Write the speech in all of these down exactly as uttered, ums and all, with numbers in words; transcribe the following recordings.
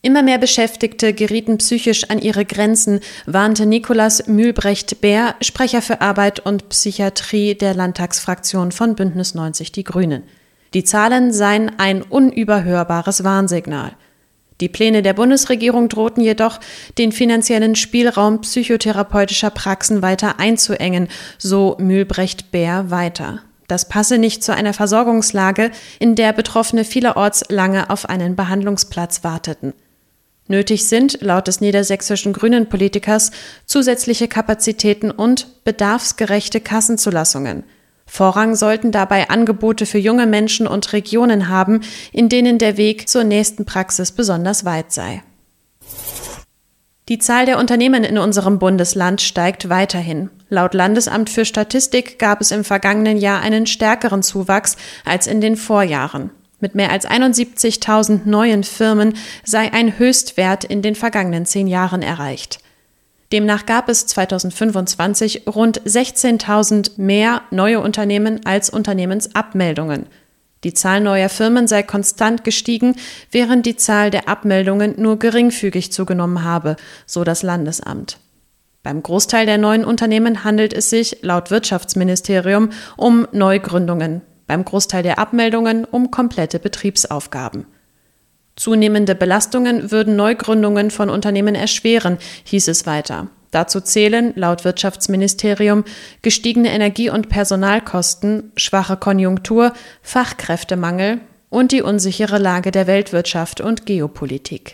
Immer mehr Beschäftigte gerieten psychisch an ihre Grenzen, warnte Nicolas Mühlbrecht-Beer, Sprecher für Arbeit und Psychiatrie der Landtagsfraktion von Bündnis neunzig Die Grünen. Die Zahlen seien ein unüberhörbares Warnsignal. Die Pläne der Bundesregierung drohten jedoch, den finanziellen Spielraum psychotherapeutischer Praxen weiter einzuengen, so Mühlbrecht-Beer weiter. Das passe nicht zu einer Versorgungslage, in der Betroffene vielerorts lange auf einen Behandlungsplatz warteten. Nötig sind, laut des niedersächsischen Grünen-Politikers, zusätzliche Kapazitäten und bedarfsgerechte Kassenzulassungen. Vorrang sollten dabei Angebote für junge Menschen und Regionen haben, in denen der Weg zur nächsten Praxis besonders weit sei. Die Zahl der Unternehmen in unserem Bundesland steigt weiterhin. Laut Landesamt für Statistik gab es im vergangenen Jahr einen stärkeren Zuwachs als in den Vorjahren. Mit mehr als einundsiebzigtausend neuen Firmen sei ein Höchstwert in den vergangenen zehn Jahren erreicht. Demnach gab es zweitausendfünfundzwanzig rund sechzehntausend mehr neue Unternehmen als Unternehmensabmeldungen. Die Zahl neuer Firmen sei konstant gestiegen, während die Zahl der Abmeldungen nur geringfügig zugenommen habe, so das Landesamt. Beim Großteil der neuen Unternehmen handelt es sich, laut Wirtschaftsministerium, um Neugründungen, beim Großteil der Abmeldungen um komplette Betriebsaufgaben. Zunehmende Belastungen würden Neugründungen von Unternehmen erschweren, hieß es weiter. Dazu zählen, laut Wirtschaftsministerium, gestiegene Energie- und Personalkosten, schwache Konjunktur, Fachkräftemangel und die unsichere Lage der Weltwirtschaft und Geopolitik.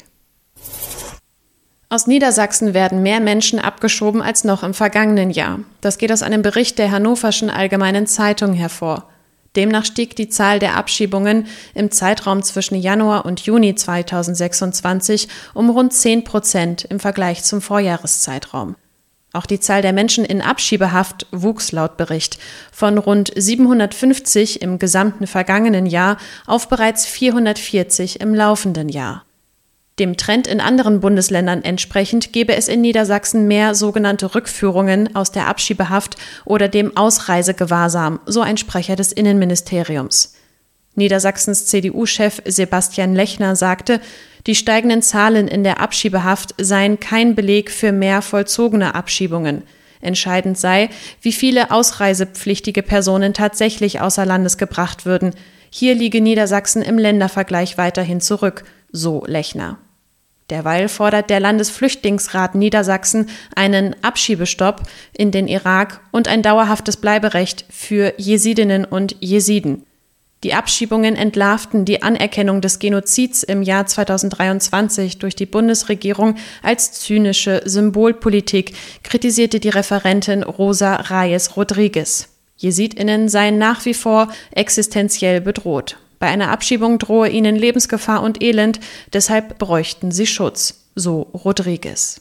Aus Niedersachsen werden mehr Menschen abgeschoben als noch im vergangenen Jahr. Das geht aus einem Bericht der Hannoverschen Allgemeinen Zeitung hervor. Demnach stieg die Zahl der Abschiebungen im Zeitraum zwischen Januar und Juni zweitausendsechsundzwanzig um rund zehn Prozent im Vergleich zum Vorjahreszeitraum. Auch die Zahl der Menschen in Abschiebehaft wuchs laut Bericht von rund siebenhundertfünfzig im gesamten vergangenen Jahr auf bereits vierhundertvierzig im laufenden Jahr. Dem Trend in anderen Bundesländern entsprechend gebe es in Niedersachsen mehr sogenannte Rückführungen aus der Abschiebehaft oder dem Ausreisegewahrsam, so ein Sprecher des Innenministeriums. Niedersachsens C D U-Chef Sebastian Lechner sagte, die steigenden Zahlen in der Abschiebehaft seien kein Beleg für mehr vollzogene Abschiebungen. Entscheidend sei, wie viele ausreisepflichtige Personen tatsächlich außer Landes gebracht würden. Hier liege Niedersachsen im Ländervergleich weiterhin zurück, so Lechner. Derweil fordert der Landesflüchtlingsrat Niedersachsen einen Abschiebestopp in den Irak und ein dauerhaftes Bleiberecht für Jesidinnen und Jesiden. Die Abschiebungen entlarvten die Anerkennung des Genozids im Jahr zweitausenddreiundzwanzig durch die Bundesregierung als zynische Symbolpolitik, kritisierte die Referentin Rosa Reyes-Rodriguez. JesidInnen seien nach wie vor existenziell bedroht. Bei einer Abschiebung drohe ihnen Lebensgefahr und Elend, deshalb bräuchten sie Schutz, so Rodriguez.